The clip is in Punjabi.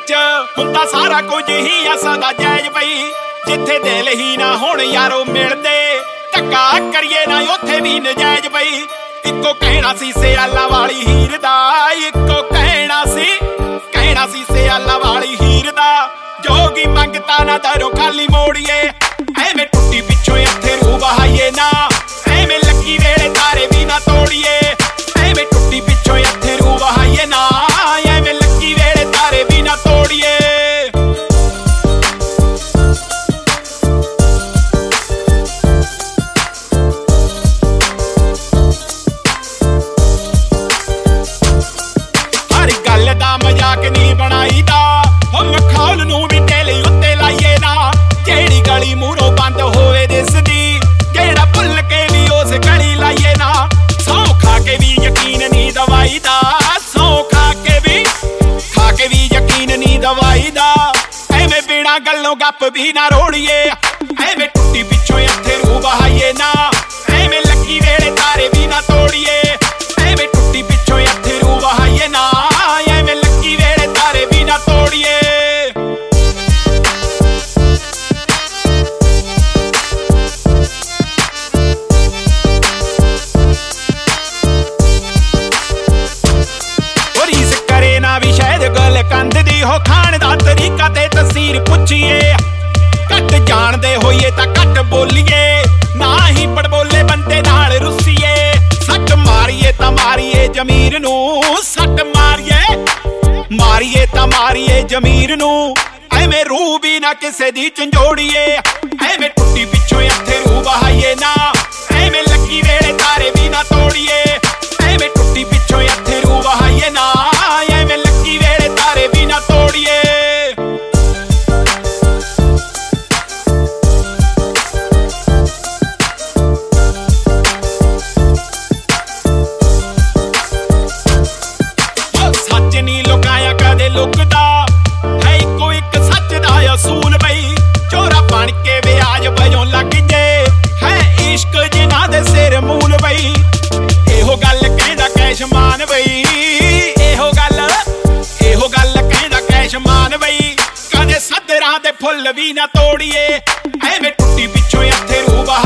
ਵਿੱਚ ਹੁੰਦਾ ਸਾਰਾ ਕੁਝ ਹੀ ਅਸਾਂ ਜਾਇਜ਼ ਬਈ। ਜਿੱਥੇ ਦਿਲ ਹੀ ਨਾ ਹੁਣ ਯਾਰੋ ਮਿਲਦੇ ਧੱਕਾ ਕਰੀਏ ਨਾ ਉੱਥੇ ਵੀ ਨਜਾਇਜ਼ ਬਈ। ਇੱਕੋ ਕਹਿਣਾ ਸੀ ਸਿਆਲਾਂ ਵਾਲੀ ਹੀਰ ਦਾ, ਇੱਕੋ ਕਹਿਣਾ ਸੀ ਸਿਆਲਾਂ ਵਾਲੀ ਹੀਰ ਦਾ। ਜੋਗੀ ਮੰਗਤਾ ਨਾ ਦਰੋਂ ਖਾਲੀ ਮੋੜੀਏ, ਐਵੇਂ ਟੁੱਟੀ ਪਿੱਛੋਂ ਇੱਥੇ ਰੂਹ ਬਹਾਈਏ ਨਾ। ਐਵੇਂ ਲੱਗੀ ਵੇਲੇ ਤਾਰੇ ਵੀ ਨਾ ਤੋੜੀਏ, ਐਵੇਂ ਟੁੱਟੀ ਪਿੱਛੋਂ ਇੱਥੇ ਰੂਹ ਬਹਾਈਏ ਨਾ। ਐਵੇਂ ਲੱਗੀ ਵੇਲੇ ਤਾਰੇ ਵੀ ਨਾ ਤੋੜੀਏ। ਹਰ ਗੱਲ ਦਾ ਮਜ਼ਾਕ ਨਹੀਂ ਬਣਾਈਦਾ, ਮਖੌਲ ਨੂੰ ਵੀ ਢੇਲੇ ਉੱਤੇ ਲਾਈਏ ਨਾ। ਜਿਹੜੀ ਗਲੀ ਮੂਹਰੋਂ ਬੰਦ ਹੋਵੇ ਦਿਸਦੀ, ਜਿਹੜਾ ਭੁੱਲ ਕੇ ਵੀ ਉਸ ਗਲੀ ਲਾਈਏ ਨਾ। ਸੌਂ ਖਾ ਕੇ ਵੀ ਯਕੀਨ ਨਹੀਂ ਦਵਾਈਦਾ, ਸੌਂ ਖਾ ਕੇ ਵੀ ਯਕੀਨ ਨਹੀਂ ਦਵਾਈਦਾ। ਐਵੇਂ ਬਿਨਾਂ ਗੱਲੋਂ ਗੱਪ ਵੀ ਨਾ ਰੋੜੀਏ, ਐਵੇਂ ਟੁੱਟੀ ਪਿੱਛੋਂ ਇੱਥੇ ਰੂਹ ਬਹਾਈਏ ਨਾ। ਐਵੇਂ ਲੱਗੀ ਵੇਲੇ ਤਾਰੇ ਵੀ ਨਾ ਤੋੜੀਏ, ਐਵੇਂ ਟੁੱਟੀ ਪਿੱਛੋਂ ਇੱਥੇ ਰੂਹ ਬਹਾਈਏ ਨਾ। ਐਵੇਂ ਲੱਗੀ ਵੇਲੇ ਤਾਰੇ ਵੀ ਨਾ ਤੋੜੀਏ। ਕੰਧ ਦੀ ਹੋ ਖਾਣ ਦਾ ਤਰੀਕਾ ਤੇ ਤਸਵੀਰ ਪੁੱਛੀਏ। ਘੱਟ ਜਾਣਦੇ ਹੋਈਏ ਤਾਂ ਘੱਟ ਬੋਲੀਏ, ਨਾ ਹੀ ਪੜਬੋਲੇ ਬੰਦੇ ਨਾਲ ਰੁੱਸੀਏ। ਸੱਟ ਮਾਰੀਏ ਤਾਂ ਮਾਰੀਏ ਜ਼ਮੀਰ ਨੂੰ, ਸੱਟ ਮਾਰੀਏ ਤਾਂ ਮਾਰੀਏ ਜ਼ਮੀਰ ਨੂੰ। ਐਵੇਂ ਰੂਹ ਵੀ ਨਾ ਕਿਸੇ ਦੀ ਝੰਜੋੜੀਏ, ਐਵੇਂ ਟੁੱਟੀ ਪਿੱਛੋਂ ਇੱਥੇ ਰੂਹ ਬਹਾਈਏ ਨਾ। ਐਵੇਂ ਲੱਗੀ ਵੇਲੇ ਤਾਰੇ ਵੀ ਨਾ ਤੋੜੀਏ, ਐਵੇਂ ਟੁੱਟੀ ਪਿੱਛੋਂ ਇੱਥੇ ਰੂਹ ਬਹਾਈਏ ਨਾ। ਐਵੇਂ ਲੱਗੀ ਵੇਲੇ ਤਾਰੇ ਵੀ ਨਾ ਤੋੜੀਏ। ਸੱਚ ਨਹੀਂ ਲੁਕਾਇਆ ਕਦੇ ਲੁਕਦਾ, ਹੈ ਇੱਕੋ ਇੱਕ ਸੱਚ ਦਾ ਅਸੂਲ ਬਈ। ਚੋਰਾ ਬਣ ਕੇ ਵਿਆਜ ਵਜੋਂ ਲੱਗ ਜੇ, ਹੈ ਇਸ਼ਕ ਜਿਨ੍ਹਾਂ ਦੇ ਸਿਰ ਮੂਲ ਬਈ। ਇਹੋ ਗੱਲ ਕਹਿੰਦਾ ਕੈਸ਼ਮਾਨ ਬਈ, ਇਹੋ ਗੱਲ ਕਹਿੰਦਾ ਕੈਸ਼ਮਾਨ ਬਈ। ਕਦੇ ਸੱਦਰਾਂ ਦੇ ਫੁੱਲ ਵੀ ਨਾ ਤੋੜੀਏ, ਐਵੇਂ ਟੁੱਟੀ ਪਿੱਛੋਂ ਇੱਥੇ ਰੂਹ